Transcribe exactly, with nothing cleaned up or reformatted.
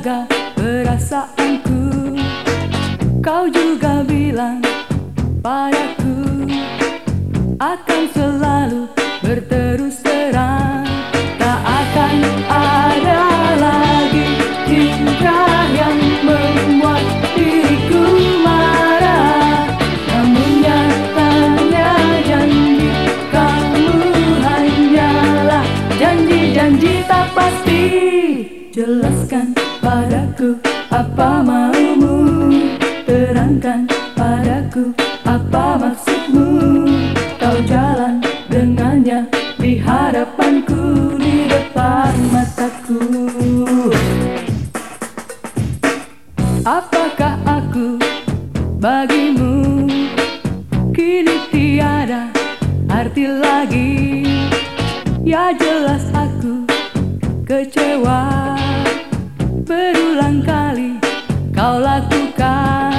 menjaga perasaanku. Kau juga bilang padaku akan selalu berterus terang. Tak akan ada lagi cinta yang membuat diriku marah. Namun nyatanya janji kamu hanyalah janji-janji tak pasti. Jelaskan padaku apa maumu, terangkan padaku apa maksudmu. Kau jalan dengannya di hadapanku, di depan mataku. Apakah aku bagimu kini tiada arti lagi? Ya jelas aku kecewa. Berulang kali kau lakukan